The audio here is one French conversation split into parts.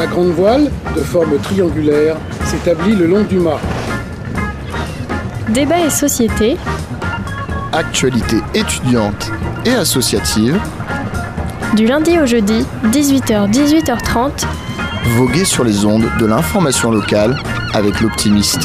La grande voile, de forme triangulaire, s'établit le long du mât. Débat et société. Actualité étudiante et associative. Du lundi au jeudi, 18h-18h30. Voguer sur les ondes de l'information locale avec l'Optimiste.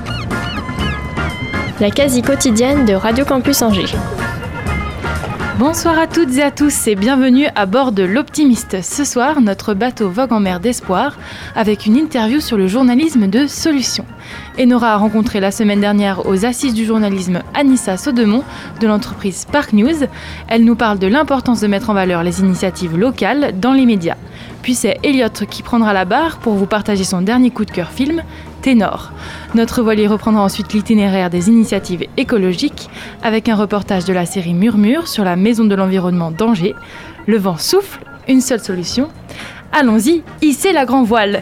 La quasi quotidienne de Radio Campus Angers. Bonsoir à toutes et à tous et bienvenue à bord de l'Optimiste. Ce soir, notre bateau vogue en mer d'espoir avec une interview sur le journalisme de solution. Enora a rencontré la semaine dernière aux Assises du journalisme Anissa Saudemont de l'entreprise Spark News. Elle nous parle de l'importance de mettre en valeur les initiatives locales dans les médias. Puis c'est Elliot qui prendra la barre pour vous partager son dernier coup de cœur film, Ténor. Notre voilier reprendra ensuite l'itinéraire des initiatives écologiques avec un reportage de la série Murmure sur la Maison de l'Environnement d'Angers. Le vent souffle, une seule solution. Allons-y, hissez la grand voile.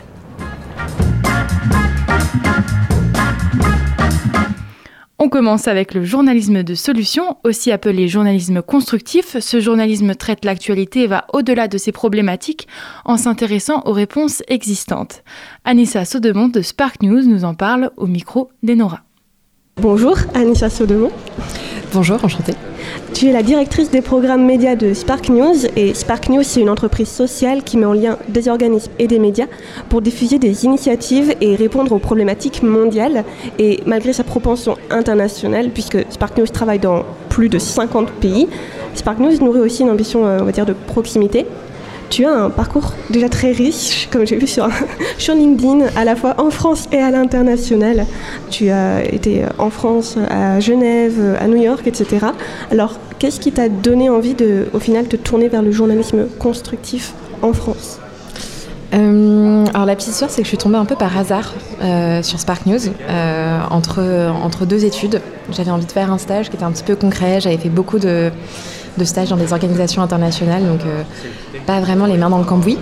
On commence avec le journalisme de solution, aussi appelé journalisme constructif. Ce journalisme traite l'actualité et va au-delà de ses problématiques en s'intéressant aux réponses existantes. Anissa Saudemont de Spark News nous en parle au micro d'Enora. Bonjour, Anissa Saudemont. Bonjour, enchantée. Tu es la directrice des programmes médias de Spark News et Spark News, c'est une entreprise sociale qui met en lien des organismes et des médias pour diffuser des initiatives et répondre aux problématiques mondiales. Et malgré sa propension internationale, puisque Spark News travaille dans plus de 50 pays, Spark News nourrit aussi une ambition, on va dire, de proximité. Tu as un parcours déjà très riche, comme j'ai vu sur LinkedIn, à la fois en France et à l'international. Tu as été en France, à Genève, à New York, etc. Alors, qu'est-ce qui t'a donné envie de, au final, te tourner vers le journalisme constructif en France ? Alors la petite histoire, c'est que je suis tombée un peu par hasard sur Spark News entre deux études. J'avais envie de faire un stage qui était un petit peu concret. J'avais fait beaucoup de stages dans des organisations internationales, donc pas vraiment les mains dans le cambouis.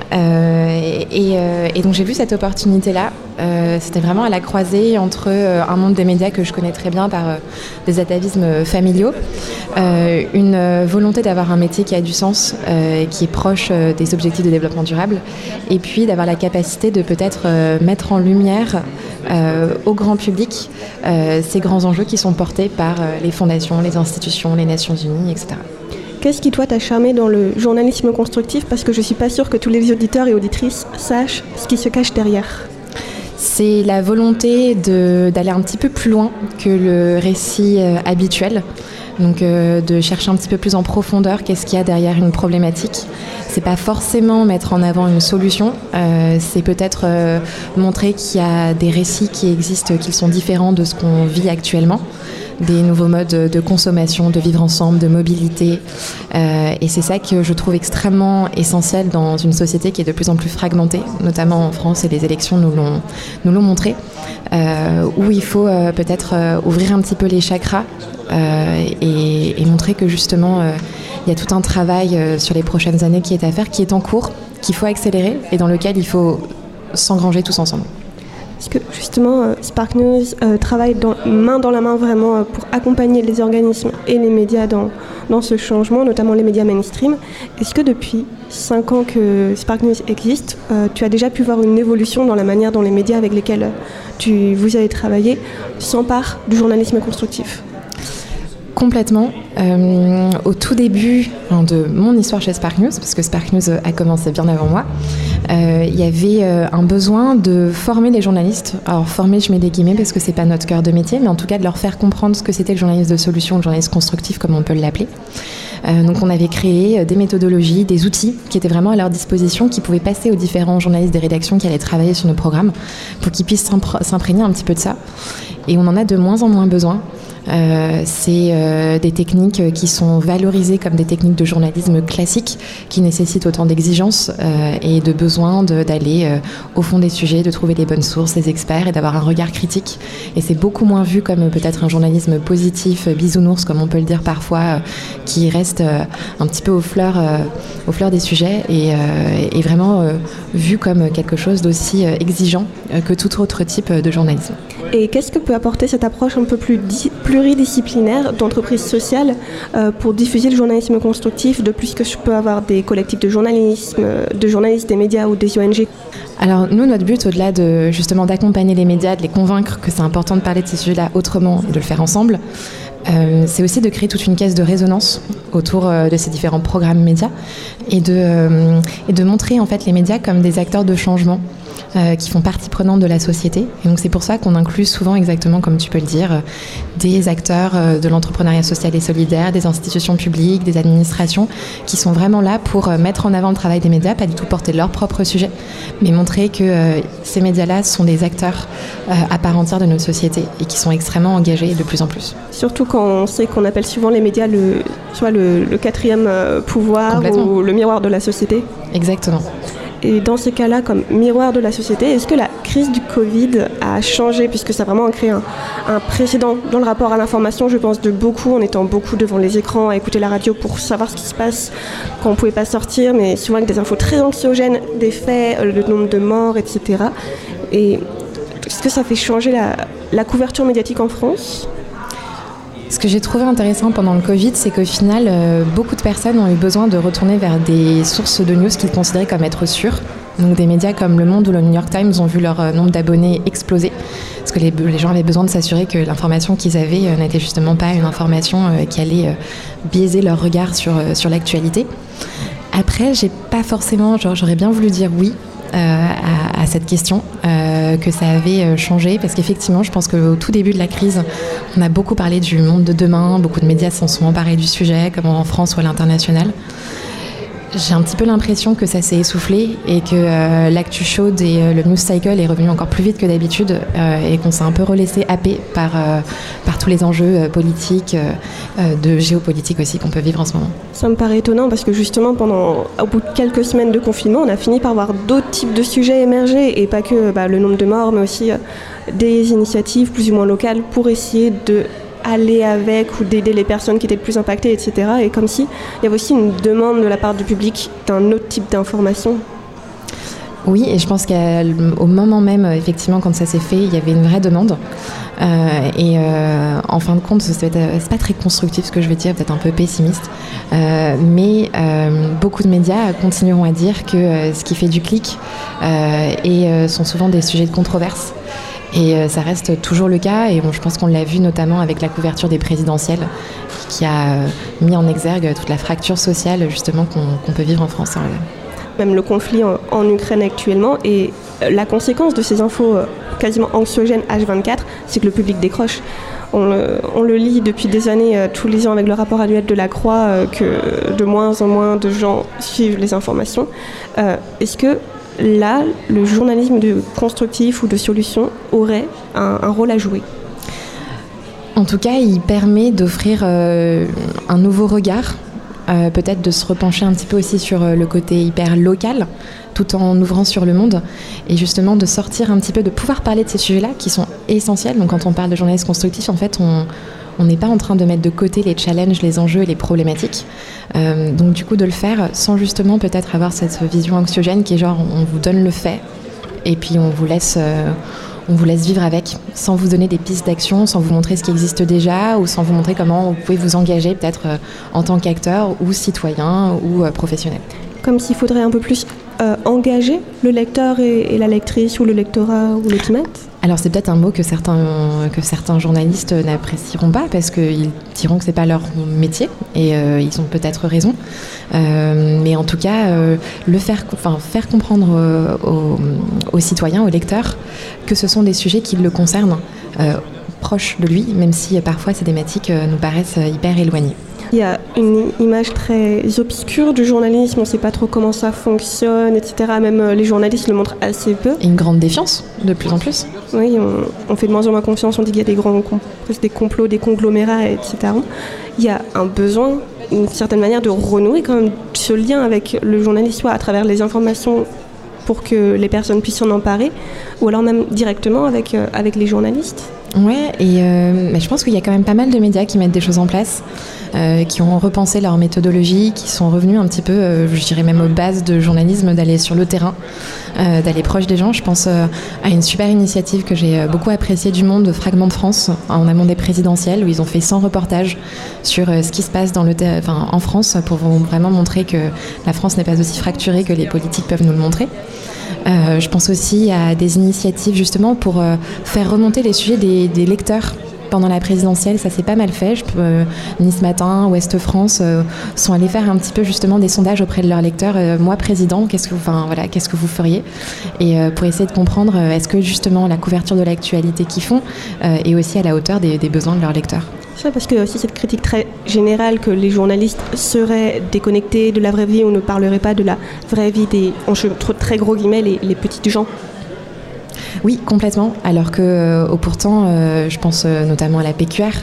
Et donc j'ai vu cette opportunité-là. C'était vraiment à la croisée entre un monde des médias que je connais très bien par des atavismes familiaux, une volonté d'avoir un métier qui a du sens, qui est proche des objectifs de développement durable, et puis d'avoir la capacité de peut-être mettre en lumière au grand public ces grands enjeux qui sont portés par les fondations, les institutions, les Nations Unies, etc. Qu'est-ce qui, toi, t'a charmé dans le journalisme constructif ? Parce que je ne suis pas sûre que tous les auditeurs et auditrices sachent ce qui se cache derrière. C'est la volonté d'aller un petit peu plus loin que le récit habituel. Donc de chercher un petit peu plus en profondeur qu'est-ce qu'il y a derrière une problématique. C'est pas forcément mettre en avant une solution, c'est peut-être montrer qu'il y a des récits qui existent, qui sont différents de ce qu'on vit actuellement, des nouveaux modes de consommation, de vivre ensemble, de mobilité. Et c'est ça que je trouve extrêmement essentiel dans une société qui est de plus en plus fragmentée, notamment en France, et les élections nous l'ont montré, où il faut peut-être ouvrir un petit peu les chakras et montrer que justement il y a tout un travail sur les prochaines années qui est à faire, qui est en cours, qu'il faut accélérer et dans lequel il faut s'engranger tous ensemble. Parce que justement, Spark News travaille main dans la main vraiment pour accompagner les organismes et les médias dans ce changement, notamment les médias mainstream. Est-ce que depuis 5 ans que Spark News existe, tu as déjà pu voir une évolution dans la manière dont les médias avec lesquels vous avez travaillé s'emparent du journalisme constructif ? Complètement. Au tout début de mon histoire chez Spark News, parce que Spark News a commencé bien avant moi, il y avait un besoin de former les journalistes. Alors former, je mets des guillemets parce que c'est pas notre cœur de métier, mais en tout cas de leur faire comprendre ce que c'était le journalisme de solution, le journalisme constructif comme on peut l'appeler. Donc on avait créé des méthodologies, des outils qui étaient vraiment à leur disposition, qui pouvaient passer aux différents journalistes des rédactions qui allaient travailler sur nos programmes pour qu'ils puissent s'imprégner un petit peu de ça. Et on en a de moins en moins besoin. C'est des techniques qui sont valorisées comme des techniques de journalisme classique qui nécessitent autant d'exigences et de besoin d'aller au fond des sujets, de trouver les bonnes sources, les experts et d'avoir un regard critique. Et c'est beaucoup moins vu comme peut-être un journalisme positif, bisounours comme on peut le dire parfois, qui reste un petit peu aux fleurs des sujets et vraiment vu comme quelque chose d'aussi exigeant que tout autre type de journalisme. Et qu'est-ce que peut apporter cette approche un peu plus pluridisciplinaire d'entreprise sociale pour diffuser le journalisme constructif, de plus que je peux avoir des collectifs de journalistes, des médias ou des ONG? Alors nous, notre but, au-delà de justement d'accompagner les médias, de les convaincre que c'est important de parler de ces sujets-là autrement et de le faire ensemble, c'est aussi de créer toute une caisse de résonance autour de ces différents programmes médias et de montrer en fait les médias comme des acteurs de changement qui font partie prenante de la société. Et donc c'est pour ça qu'on inclut souvent, exactement comme tu peux le dire, des acteurs de l'entrepreneuriat social et solidaire, des institutions publiques, des administrations qui sont vraiment là pour mettre en avant le travail des médias, pas du tout porter leur propre sujet, mais montrer que ces médias-là sont des acteurs à part entière de notre société et qui sont extrêmement engagés de plus en plus. Surtout quand on sait qu'on appelle souvent les médias le quatrième pouvoir ou le miroir de la société. Exactement. Et dans ces cas-là, comme miroir de la société, est-ce que la crise du Covid a changé, puisque ça a vraiment créé un précédent dans le rapport à l'information, je pense, de beaucoup, en étant beaucoup devant les écrans, à écouter la radio pour savoir ce qui se passe quand on ne pouvait pas sortir, mais souvent avec des infos très anxiogènes, des faits, le nombre de morts, etc. Et est-ce que ça fait changer la couverture médiatique en France ? Ce que j'ai trouvé intéressant pendant le Covid, c'est qu'au final, beaucoup de personnes ont eu besoin de retourner vers des sources de news qu'ils considéraient comme être sûres. Donc des médias comme Le Monde ou le New York Times ont vu leur nombre d'abonnés exploser, parce que les gens avaient besoin de s'assurer que l'information qu'ils avaient n'était justement pas une information qui allait biaiser leur regard sur l'actualité. Après, j'ai pas forcément, j'aurais bien voulu dire oui à cette question, que ça avait changé, parce qu'effectivement, je pense qu'au tout début de la crise, on a beaucoup parlé du monde de demain, beaucoup de médias s'en sont emparés du sujet, comme en France ou à l'international. J'ai un petit peu l'impression que ça s'est essoufflé et que l'actu chaude et le news cycle est revenu encore plus vite que d'habitude et qu'on s'est un peu relaissé happé par tous les enjeux politiques, de géopolitique aussi qu'on peut vivre en ce moment. Ça me paraît étonnant parce que justement, au bout de quelques semaines de confinement, on a fini par voir d'autres types de sujets émerger et pas que le nombre de morts, mais aussi des initiatives plus ou moins locales pour essayer de aller avec ou d'aider les personnes qui étaient le plus impactées, etc. Et comme si il y avait aussi une demande de la part du public d'un autre type d'information. Oui, et je pense qu'au moment même, effectivement, quand ça s'est fait, il y avait une vraie demande. En fin de compte, c'est pas très constructif ce que je vais dire, peut-être un peu pessimiste. Mais beaucoup de médias continueront à dire que ce qui fait du clic sont souvent des sujets de controverse. Et ça reste toujours le cas, et je pense qu'on l'a vu notamment avec la couverture des présidentielles, qui a mis en exergue toute la fracture sociale justement qu'on peut vivre en France. Même le conflit en Ukraine actuellement, et la conséquence de ces infos quasiment anxiogènes H24, c'est que le public décroche. On le lit depuis des années, tous les ans avec le rapport annuel de la Croix, que de moins en moins de gens suivent les informations. Est-ce que là, le journalisme constructif ou de solution aurait un rôle à jouer? En tout cas, il permet d'offrir un nouveau regard, peut-être de se repencher un petit peu aussi sur le côté hyper local, tout en ouvrant sur le monde, et justement de sortir un petit peu, de pouvoir parler de ces sujets-là qui sont essentiels. Donc quand on parle de journalisme constructif, en fait, on n'est pas en train de mettre de côté les challenges, les enjeux et les problématiques. Donc du coup, de le faire sans justement peut-être avoir cette vision anxiogène qui est genre on vous donne le fait et puis on vous laisse vivre avec, sans vous donner des pistes d'action, sans vous montrer ce qui existe déjà ou sans vous montrer comment vous pouvez vous engager peut-être en tant qu'acteur ou citoyen ou professionnel. Comme s'il faudrait un peu plus engager le lecteur et la lectrice ou le lectorat ou l'audimat. Alors c'est peut-être un mot que certains journalistes n'apprécieront pas parce qu'ils diront que c'est pas leur métier et ils ont peut-être raison. Mais en tout cas, faire comprendre aux citoyens, aux lecteurs, que ce sont des sujets qui le concernent, proches de lui, même si parfois ces thématiques nous paraissent hyper éloignées. Il y a une image très obscure du journalisme, on ne sait pas trop comment ça fonctionne, etc. Même les journalistes le montrent assez peu. Et une grande défiance, de plus en plus. Oui, on fait de moins en moins confiance, on dit qu'il y a des complots, des conglomérats, etc. Il y a un besoin, d'une certaine manière, de renouer quand même ce lien avec le journaliste, soit à travers les informations pour que les personnes puissent s'en emparer, ou alors même directement avec les journalistes. Ouais, et je pense qu'il y a quand même pas mal de médias qui mettent des choses en place, qui ont repensé leur méthodologie, qui sont revenus un petit peu, je dirais même aux bases de journalisme, d'aller sur le terrain, d'aller proche des gens. Je pense à une super initiative que j'ai beaucoup appréciée du Monde, de Fragments de France, en amont des présidentielles, où ils ont fait 100 reportages sur ce qui se passe en France, pour vraiment montrer que la France n'est pas aussi fracturée que les politiques peuvent nous le montrer. Je pense aussi à des initiatives justement pour faire remonter les sujets des lecteurs pendant la présidentielle. Ça s'est pas mal fait. Nice Matin, Ouest France sont allés faire un petit peu justement des sondages auprès de leurs lecteurs. Moi, président, qu'est-ce que vous feriez ? Et pour essayer de comprendre, est-ce que justement la couverture de l'actualité qu'ils font est aussi à la hauteur des besoins de leurs lecteurs ? C'est vrai, parce que aussi cette critique très générale que les journalistes seraient déconnectés de la vraie vie ou ne parleraient pas de la vraie vie des, entre très gros guillemets, les petites gens. Oui, complètement. Alors que pourtant, je pense notamment à la PQR,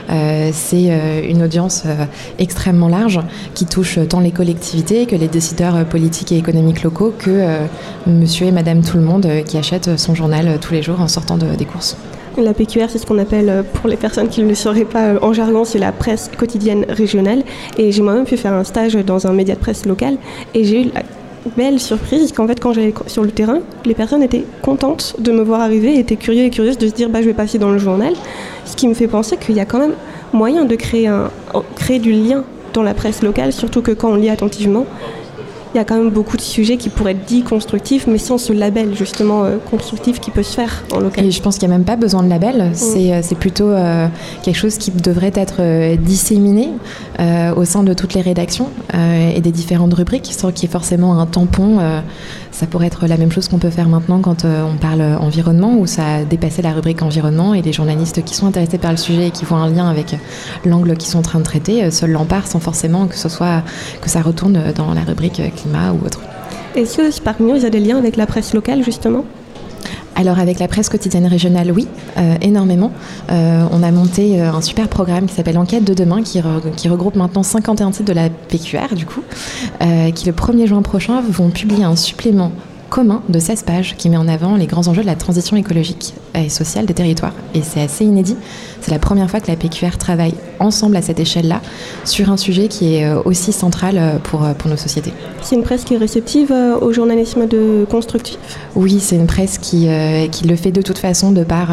c'est une audience extrêmement large qui touche tant les collectivités que les décideurs politiques et économiques locaux que monsieur et madame tout le monde qui achètent son journal tous les jours en sortant des courses. La PQR, c'est ce qu'on appelle, pour les personnes qui ne le sauraient pas en jargon, c'est la presse quotidienne régionale. Et j'ai moi-même pu faire un stage dans un média de presse local. Et j'ai eu la belle surprise qu'en fait, quand j'allais sur le terrain, les personnes étaient contentes de me voir arriver, étaient curieux et curieuses de se dire je vais passer dans le journal. Ce qui me fait penser qu'il y a quand même moyen de créer du lien dans la presse locale, surtout que quand on lit attentivement, il y a quand même beaucoup de sujets qui pourraient être dits constructifs, mais sans ce label justement constructif qui peut se faire en local. Et je pense qu'il n'y a même pas besoin de label, c'est plutôt quelque chose qui devrait être disséminé au sein de toutes les rédactions et des différentes rubriques, qui est forcément un tampon. Ça pourrait être la même chose qu'on peut faire maintenant quand on parle environnement, où ça a dépassé la rubrique environnement, et les journalistes qui sont intéressés par le sujet et qui voient un lien avec l'angle qu'ils sont en train de traiter seuls l'emparent sans forcément que ça retourne dans la rubrique climat ou autre. Est-ce que Spark News a des liens avec la presse locale justement ? Alors avec la presse quotidienne régionale, oui, énormément. On a monté un super programme qui s'appelle Enquête de demain, qui regroupe maintenant 51 titres de la PQR, du coup, qui le 1er juin prochain vont publier un supplément commun de 16 pages qui met en avant les grands enjeux de la transition écologique et sociale des territoires. Et c'est assez inédit. C'est la première fois que la PQR travaille ensemble à cette échelle-là sur un sujet qui est aussi central pour nos sociétés. C'est une presse qui est réceptive au journalisme constructif ? Oui, c'est une presse qui le fait de toute façon de par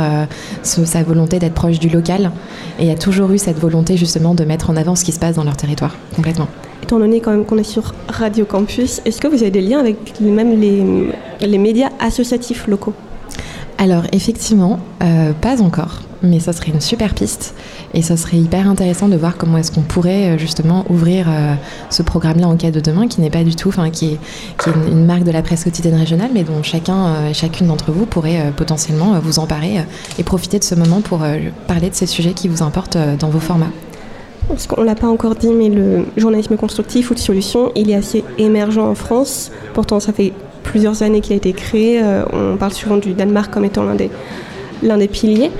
sa volonté d'être proche du local, et a toujours eu cette volonté justement de mettre en avant ce qui se passe dans leur territoire, complètement. Étant donné quand même qu'on est sur Radio Campus, est-ce que vous avez des liens avec même les médias associatifs locaux ? Alors effectivement, pas encore, mais ça serait une super piste, et ça serait hyper intéressant de voir comment est-ce qu'on pourrait justement ouvrir ce programme-là Enquête de demain, qui n'est pas du tout, qui est une marque de la presse quotidienne régionale, mais dont chacun et chacune d'entre vous pourrait potentiellement vous emparer et profiter de ce moment pour parler de ces sujets qui vous importent dans vos formats. Parce qu'on ne l'a pas encore dit, mais le journalisme constructif ou de solution, il est assez émergent en France. Pourtant, ça fait plusieurs années qu'il a été créé. On parle souvent du Danemark comme étant l'un des piliers.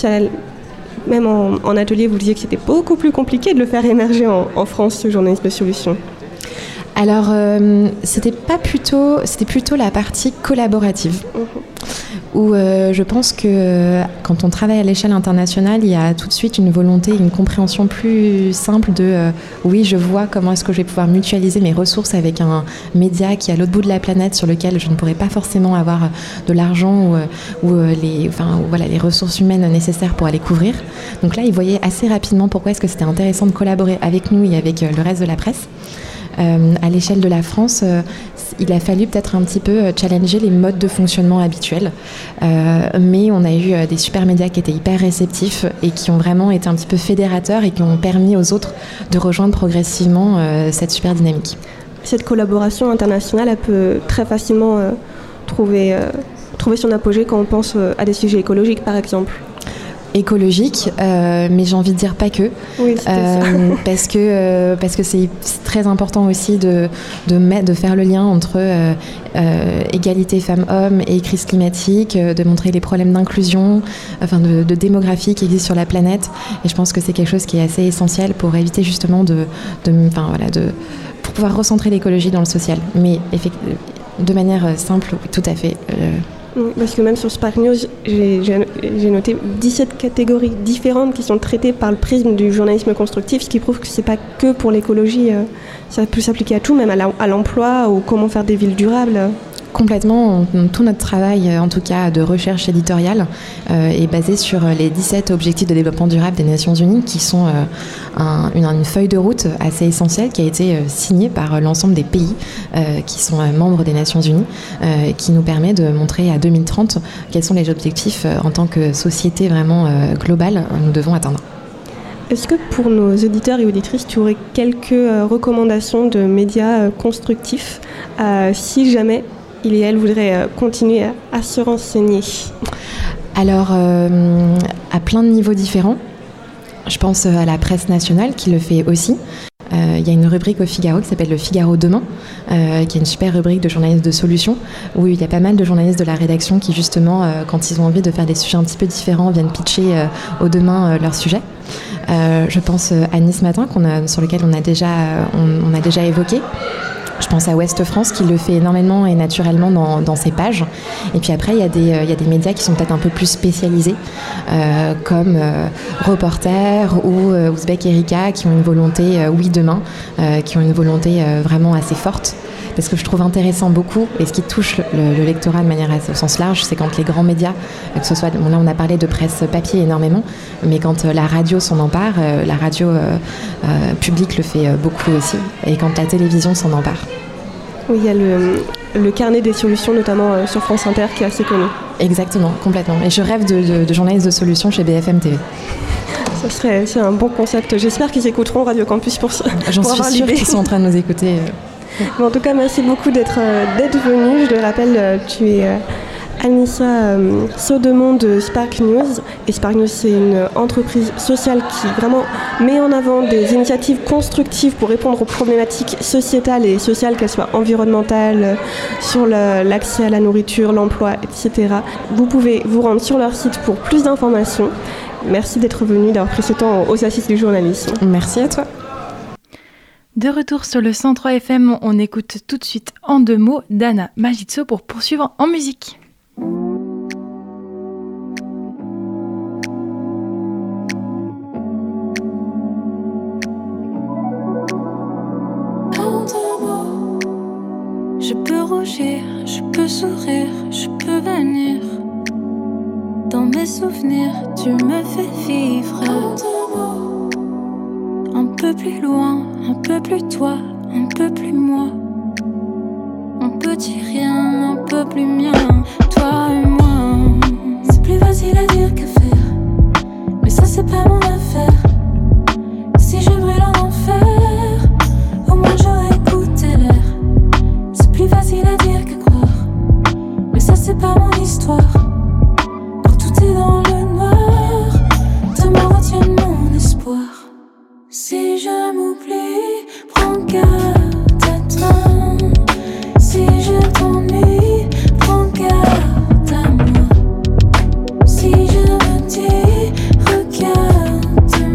Même en atelier, vous disiez que c'était beaucoup plus compliqué de le faire émerger en France, ce journalisme de solution. Alors, c'était plutôt la partie collaborative. Où je pense que quand on travaille à l'échelle internationale, il y a tout de suite une volonté, une compréhension plus simple de oui, je vois comment est-ce que je vais pouvoir mutualiser mes ressources avec un média qui est à l'autre bout de la planète, sur lequel je ne pourrais pas forcément avoir de l'argent ou les ressources humaines nécessaires pour aller couvrir. Donc là, ils voyaient assez rapidement pourquoi est-ce que c'était intéressant de collaborer avec nous et avec le reste de la presse. À l'échelle de la France, il a fallu peut-être un petit peu challenger les modes de fonctionnement habituels, mais on a eu des super médias qui étaient hyper réceptifs et qui ont vraiment été un petit peu fédérateurs et qui ont permis aux autres de rejoindre progressivement cette super dynamique. Cette collaboration internationale, elle peut très facilement trouver son apogée quand on pense à des sujets écologiques, par exemple. Écologique, mais j'ai envie de dire pas que, oui, parce que c'est très important aussi de faire le lien entre égalité femmes-hommes et crise climatique, de montrer les problèmes d'inclusion, de démographie qui existent sur la planète, et je pense que c'est quelque chose qui est assez essentiel pour éviter justement pour pouvoir recentrer l'écologie dans le social, mais de manière simple, oui, tout à fait. Parce que même sur Spark News, j'ai noté 17 catégories différentes qui sont traitées par le prisme du journalisme constructif, ce qui prouve que c'est pas que pour l'écologie, ça peut s'appliquer à tout, même à l'emploi ou comment faire des villes durables. Complètement, tout notre travail, en tout cas de recherche éditoriale, est basé sur les 17 objectifs de développement durable des Nations Unies, qui sont une feuille de route assez essentielle qui a été signée par l'ensemble des pays qui sont membres des Nations Unies, qui nous permet de montrer à 2030 quels sont les objectifs en tant que société vraiment globale nous devons atteindre. Est-ce que pour nos auditeurs et auditrices, tu aurais quelques recommandations de médias constructifs si jamais il et elle voudraient continuer à se renseigner? Alors, à plein de niveaux différents. Je pense à la presse nationale qui le fait aussi. Il y a une rubrique au Figaro qui s'appelle Le Figaro Demain, qui est une super rubrique de journalistes de solutions, où il y a pas mal de journalistes de la rédaction qui, justement, quand ils ont envie de faire des sujets un petit peu différents, viennent pitcher au Demain leurs sujets. Je pense à Nice Matin, sur lequel on a déjà évoqué. Je pense à Ouest France qui le fait énormément et naturellement dans ses pages. Et puis après, il y a des médias qui sont peut-être un peu plus spécialisés, comme Reporter ou Ouzbek Erika, qui ont une volonté, Oui Demain, qui ont une volonté vraiment assez forte. Parce que je trouve intéressant beaucoup, et ce qui touche le lectorat de manière assez au sens large, c'est quand les grands médias, que ce soit, là on a parlé de presse papier énormément, mais quand la radio s'en empare, la radio publique le fait beaucoup aussi, et quand la télévision s'en empare. Oui, il y a le carnet des solutions, notamment sur France Inter, qui est assez connu. Exactement, complètement. Et je rêve de journalistes de solutions chez BFM TV. C'est un bon concept. J'espère qu'ils écouteront Radio Campus pour ça. J'en suis sûre qu'ils sont en train de nous écouter. Mais en tout cas, merci beaucoup d'être venu. Je le rappelle, tu es Anissa Saudemont de Spark News. Et Spark News, c'est une entreprise sociale qui vraiment met en avant des initiatives constructives pour répondre aux problématiques sociétales et sociales, qu'elles soient environnementales, sur l'accès à la nourriture, l'emploi, etc. Vous pouvez vous rendre sur leur site pour plus d'informations. Merci d'être venu, d'avoir pris ce temps aux Assises du journalisme. Merci à toi. De retour sur le 103 FM, on écoute tout de suite En 2 mots d'Anna Majitso pour poursuivre en musique. En 2 mots, je peux rougir, je peux sourire, je peux venir. Dans mes souvenirs, tu me fais vivre. En 2 mots, un peu plus loin, un peu plus toi, un peu plus moi. Un petit rien, un peu plus mien, toi et moi. C'est plus facile à dire que faire, mais ça c'est pas mon affaire. Si je brûle en enfer, au moins j'aurais écouté l'air. C'est plus facile à dire que croire, mais ça c'est pas mon histoire. Quand tout est dans le noir, tes mots retiennent mon espoir. Si je m'oublie, prends garde à toi. Si je t'ennuie, prends garde à moi. Si je me dis, regarde-moi.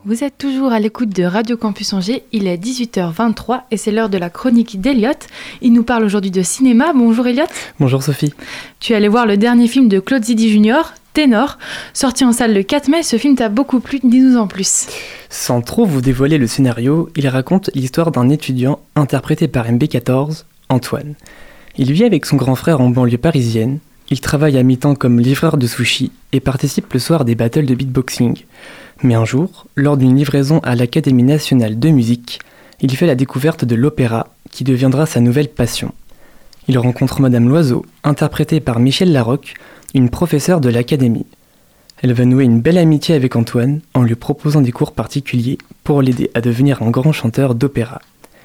Vous êtes toujours à l'écoute de Radio Campus Angers, il est 18h23 et c'est l'heure de la chronique d'Eliott. Il nous parle aujourd'hui de cinéma. Bonjour Eliott. Bonjour Sophie. Tu es allé voir le dernier film de Claude Zidi Junior, Ténor. Sorti en salle le 4 mai, ce film t'a beaucoup plu, dis-nous en plus. Sans trop vous dévoiler le scénario, il raconte l'histoire d'un étudiant interprété par MB14, Antoine. Il vit avec son grand frère en banlieue parisienne, il travaille à mi-temps comme livreur de sushi et participe le soir des battles de beatboxing. Mais un jour, lors d'une livraison à l'Académie nationale de musique, il fait la découverte de l'opéra, qui deviendra sa nouvelle passion. Il rencontre Madame Loiseau, interprétée par Michel Larocque, une professeure de l'Académie. Elle va nouer une belle amitié avec Antoine en lui proposant des cours particuliers pour l'aider à devenir un grand chanteur d'opéra.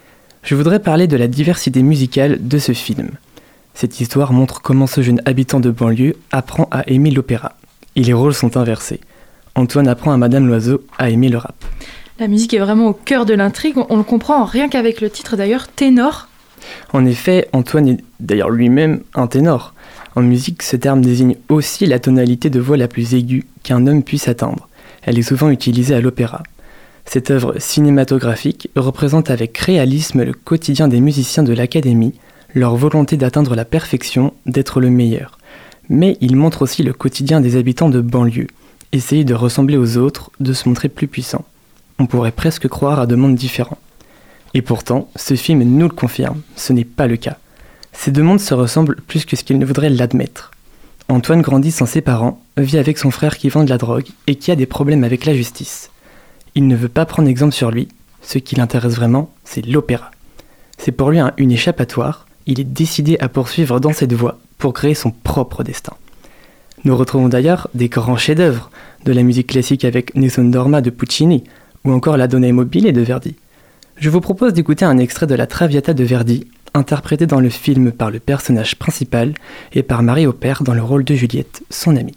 Je voudrais parler de la diversité musicale de ce film. Cette histoire montre comment ce jeune habitant de banlieue apprend à aimer l'opéra. Et les rôles sont inversés. Antoine apprend à Madame Loiseau à aimer le rap. La musique est vraiment au cœur de l'intrigue, on le comprend rien qu'avec le titre d'ailleurs, Ténor. En effet, Antoine est d'ailleurs lui-même un ténor. En musique, ce terme désigne aussi la tonalité de voix la plus aiguë qu'un homme puisse atteindre. Elle est souvent utilisée à l'opéra. Cette œuvre cinématographique représente avec réalisme le quotidien des musiciens de l'Académie, leur volonté d'atteindre la perfection, d'être le meilleur. Mais il montre aussi le quotidien des habitants de banlieue. Essayer de ressembler aux autres, de se montrer plus puissant. On pourrait presque croire à deux mondes différents. Et pourtant, ce film nous le confirme, ce n'est pas le cas. Ces deux mondes se ressemblent plus que ce qu'ils ne voudraient l'admettre. Antoine grandit sans ses parents, vit avec son frère qui vend de la drogue et qui a des problèmes avec la justice. Il ne veut pas prendre exemple sur lui, ce qui l'intéresse vraiment, c'est l'opéra. C'est pour lui une échappatoire, il est décidé à poursuivre dans cette voie pour créer son propre destin. Nous retrouvons d'ailleurs des grands chefs-d'œuvre de la musique classique avec Nessun Dorma de Puccini ou encore la Donna e Mobile de Verdi. Je vous propose d'écouter un extrait de la Traviata de Verdi, interprété dans le film par le personnage principal et par Marie Aupert dans le rôle de Juliette, son amie.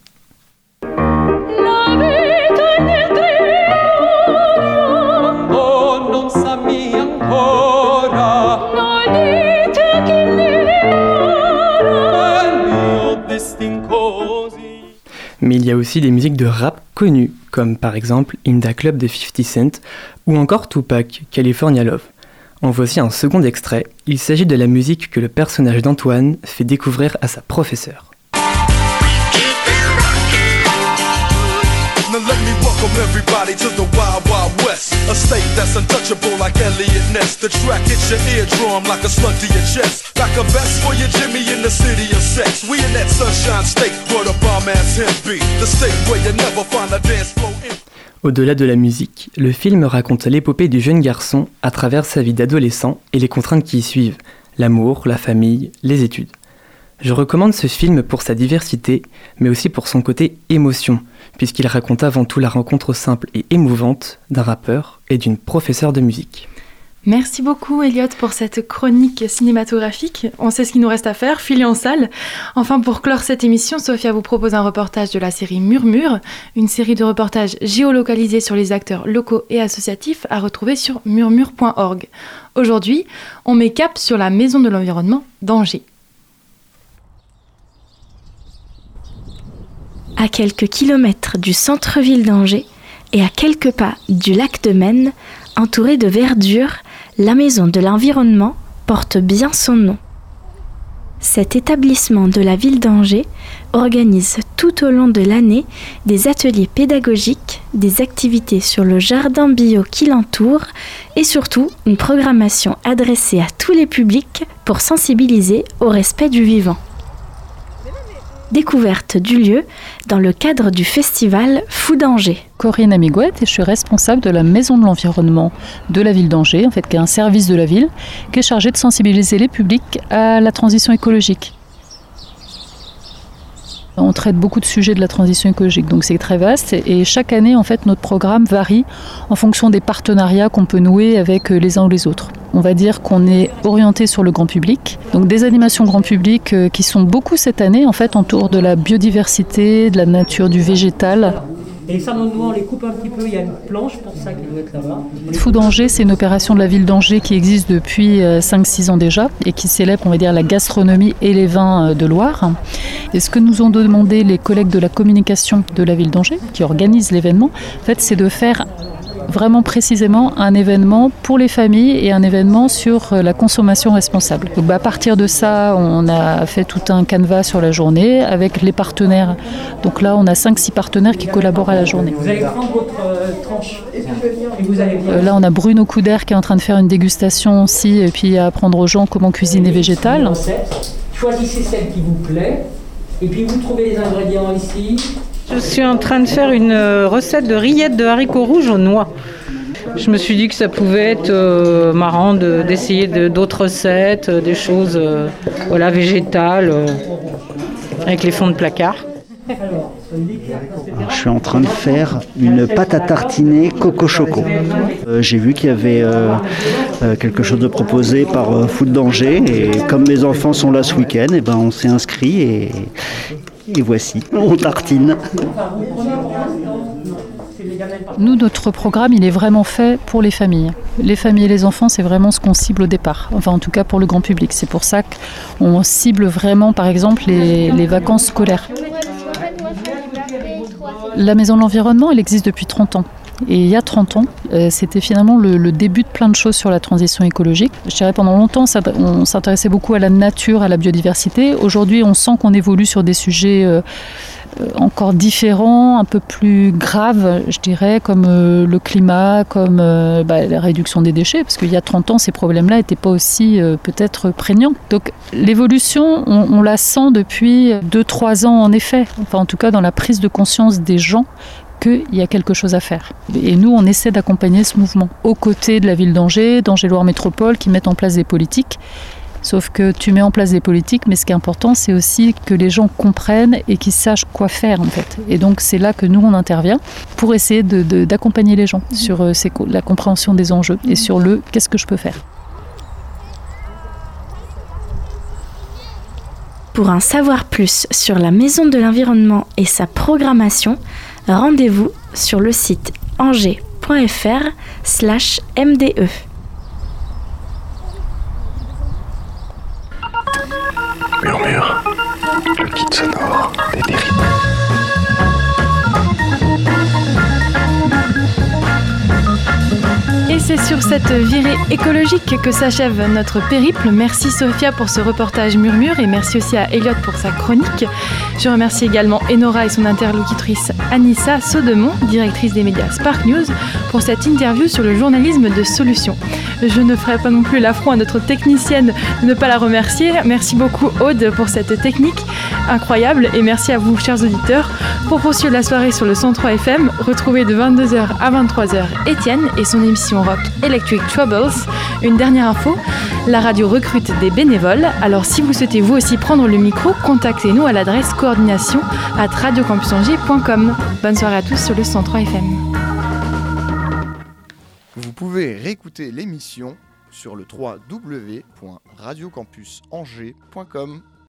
Mais il y a aussi des musiques de rap connues, comme par exemple In Da Club de 50 Cent, ou encore Tupac, California Love. En voici un second extrait, il s'agit de la musique que le personnage d'Antoine fait découvrir à sa professeure. Now let me welcome everybody to the Wild Wild West, a state that's untouchable like Elliot Ness. The track hits your eardrum like a slug to your chest. Like a vest for your Jimmy in the city of sex. We in that sunshine state where the bomb ass him be. The state where you never find a dance floor in. Au-delà de la musique, le film raconte l'épopée du jeune garçon à travers sa vie d'adolescent et les contraintes qui y suivent, l'amour, la famille, les études. Je recommande ce film pour sa diversité, mais aussi pour son côté émotion, puisqu'il raconte avant tout la rencontre simple et émouvante d'un rappeur et d'une professeure de musique. Merci beaucoup Eliott pour cette chronique cinématographique. On sait ce qu'il nous reste à faire, filer en salle. Enfin, pour clore cette émission, Sophia vous propose un reportage de la série Murmure, une série de reportages géolocalisés sur les acteurs locaux et associatifs à retrouver sur murmure.org. Aujourd'hui, on met cap sur la Maison de l'Environnement d'Angers. À quelques kilomètres du centre-ville d'Angers et à quelques pas du lac de Maine, entourée de verdure, la Maison de l'Environnement porte bien son nom. Cet établissement de la ville d'Angers organise tout au long de l'année des ateliers pédagogiques, des activités sur le jardin bio qui l'entoure et surtout une programmation adressée à tous les publics pour sensibiliser au respect du vivant. Découverte du lieu dans le cadre du festival Fou d'Angers. Corinne Amigouette et je suis responsable de la Maison de l'Environnement de la ville d'Angers, en fait, qui est un service de la ville qui est chargé de sensibiliser les publics à la transition écologique. On traite beaucoup de sujets de la transition écologique, donc c'est très vaste. Et chaque année, en fait, notre programme varie en fonction des partenariats qu'on peut nouer avec les uns ou les autres. On va dire qu'on est orienté sur le grand public, donc des animations grand public qui sont beaucoup cette année, en fait, autour de la biodiversité, de la nature, du végétal. Et ça, on les coupe un petit peu, il y a une planche pour ça qui doit être là-bas. Fou d'Angers, c'est une opération de la ville d'Angers qui existe depuis 5-6 ans déjà et qui célèbre, on va dire, la gastronomie et les vins de Loire. Et ce que nous ont demandé les collègues de la communication de la ville d'Angers, qui organisent l'événement, en fait, c'est de faire vraiment précisément un événement pour les familles et un événement sur la consommation responsable. Donc, à partir de ça, on a fait tout un canevas sur la journée avec les partenaires. Donc là, on a 5-6 partenaires qui collaborent à la journée. Vous allez prendre votre tranche et vous allez bien. Là, on a Bruno Couder qui est en train de faire une dégustation aussi et puis apprendre aux gens comment cuisiner végétal. Choisissez celle qui vous plaît et puis vous trouvez les ingrédients ici. Je suis en train de faire une recette de rillettes de haricots rouges aux noix. Je me suis dit que ça pouvait être marrant d'essayer d'autres recettes, des choses végétales, avec les fonds de placard. Alors, je suis en train de faire une pâte à tartiner Coco Choco. J'ai vu qu'il y avait quelque chose de proposé par Food d'Angers et comme mes enfants sont là ce week-end, on s'est inscrits et voici, on tartine. Nous, notre programme, il est vraiment fait pour les familles. Les familles et les enfants, c'est vraiment ce qu'on cible au départ. Enfin, en tout cas, pour le grand public. C'est pour ça qu'on cible vraiment, par exemple, les vacances scolaires. La Maison de l'Environnement, elle existe depuis 30 ans. Et il y a 30 ans, c'était finalement le début de plein de choses sur la transition écologique. Je dirais pendant longtemps, on s'intéressait beaucoup à la nature, à la biodiversité. Aujourd'hui, on sent qu'on évolue sur des sujets encore différents, un peu plus graves, je dirais, comme le climat, comme la réduction des déchets, parce qu'il y a 30 ans, ces problèmes-là n'étaient pas aussi peut-être prégnants. Donc l'évolution, on la sent depuis 2-3 ans en effet, enfin en tout cas dans la prise de conscience des gens qu'il y a quelque chose à faire. Et nous, on essaie d'accompagner ce mouvement, aux côtés de la ville d'Angers, d'Angers-Loire Métropole, qui mettent en place des politiques. Sauf que tu mets en place des politiques, mais ce qui est important, c'est aussi que les gens comprennent et qu'ils sachent quoi faire, en fait. Et donc, c'est là que nous, on intervient pour essayer d'accompagner les gens sur la compréhension des enjeux et sur qu'est-ce que je peux faire. Pour en savoir plus sur la Maison de l'Environnement et sa programmation, rendez-vous sur le site angers.fr/MDE. Murmure, le kit sonore des dérives. Et c'est sur cette virée écologique que s'achève notre périple. Merci Sophia pour ce reportage Murmure et merci aussi à Elliot pour sa chronique. Je remercie également Enora et son interlocutrice Anissa Sodemont, directrice des médias Spark News, pour cette interview sur le journalisme de solution. Je ne ferai pas non plus l'affront à notre technicienne de ne pas la remercier. Merci beaucoup Aude pour cette technique incroyable et merci à vous chers auditeurs. Pour poursuivre la soirée sur le 103 FM, retrouvez de 22h à 23h Étienne et son émission rock Electric Troubles. Une dernière info, la radio recrute des bénévoles. Alors si vous souhaitez vous aussi prendre le micro, contactez-nous à l'adresse coordination@radiocampusangers.com. Bonne soirée à tous sur le 103 FM. Vous pouvez réécouter l'émission sur le www.radiocampusangers.com.